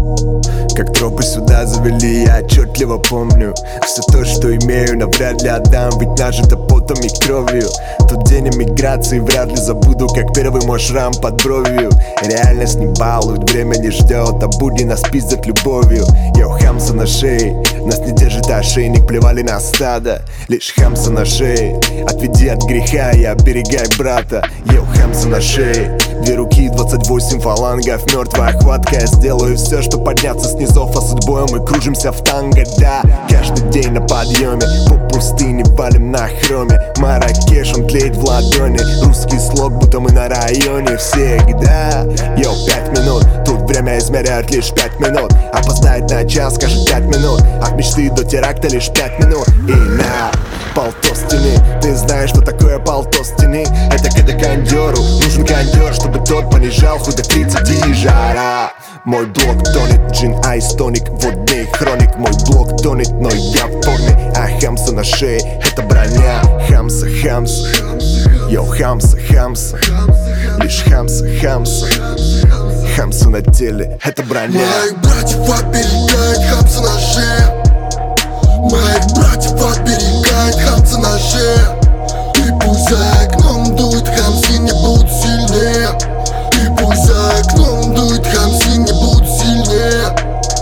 Как тропы сюда завели, я отчетливо помню. Все то, что имею, навряд ли отдам, ведь нажито потом и кровью. Тот день эмиграции вряд ли забуду, как первый мой шрам под бровью. Реальность не балует, время не ждет, а будни нас пиздят любовью. Я у хамса на шее, нас не держит ошейник, плевали на стадо, лишь хамса на шее. Отведи от греха и оберегай брата. Я у хамса на шее, 2 руки, 28 фалангов, мертвая хватка. Я сделаю все, что подняться с низов, а судьбой мы кружимся в танго, да. Каждый день на подъеме, по пустыне валим на хроме. Маракеш, он тлеет в ладони, русский слог, будто мы на районе всегда. Йоу, 5 минут, тут время измеряют лишь 5 минут. Опоздает на час, скажет 5 минут. От мечты до теракта лишь 5 минут. И на полто стены, ты знаешь, что такое полто стены. Это когда кондеру нужен кондер, чтобы тот понижал хоть до 30 и жара. Мой блок тонет, джин, айс, тоник, водный хроник. Мой блок тонет, но я в форме, а хамса на шее — это броня. Хамса, хамса, йоу, хамса, хамса, лишь хамса, хамса. Хамса на теле — это броня. Моих братьев оберегает хамса на шее. Моих братьев оберегает хамса на шее. И пусть за окном дует, хамси не будут сильнее. И пусть за окном дует, хамси не будут сильнее.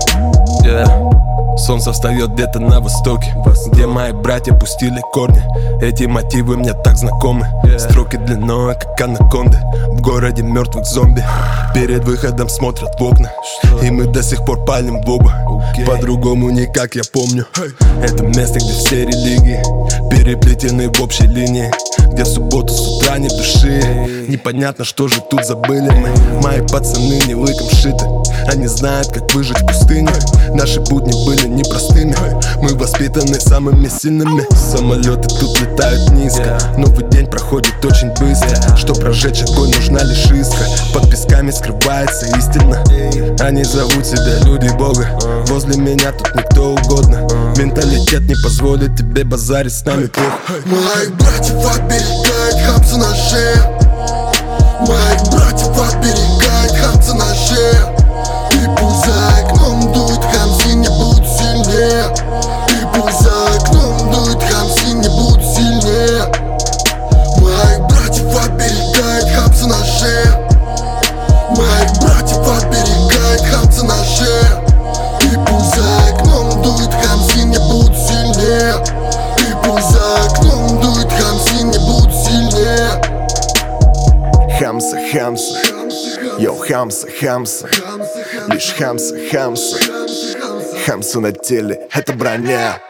Солнце встает где-то на востоке, где мои братья пустили корни. Эти мотивы мне так знакомы. Строки длиной, как анаконды. В городе мертвых зомби перед выходом смотрят в окна. И мы до сих пор палим в оба. По-другому никак, я помню. Это место, где все религии переплетены в общей линии, где в субботу с утра не души. Непонятно, что же тут забыли мы. Мои пацаны не лыком шиты, они знают, как выжить в пустыне. Наши будни были непростыми, мы воспитаны самыми сильными. Самолеты тут летают низко, новый день проходит очень быстро. Чтоб прожечь огонь, нужна лишь искра. Под песками скрывается истина. Они зовут себя люди Бога, возле меня тут никто угодно. Менталитет не позволит тебе базарить с нами плохо. Моих братьев оберегает хамса на шее. Моих братьев оберегает хамса на шее. И пусть за окном дует, хамси не будут сильнее. И пусть за окном дует, хамси не будут сильнее. Моих братьев оберегает хамса на шее. Моих братьев оберегает хамса на шее. И пусть за окном дует, хамси не будут сильнее. И пусть за окном дует, хамси не будут сильнее. Хамса, хамса, йоу, хамса, хамса, лишь хамса, хамса. Хамса на теле — это броня.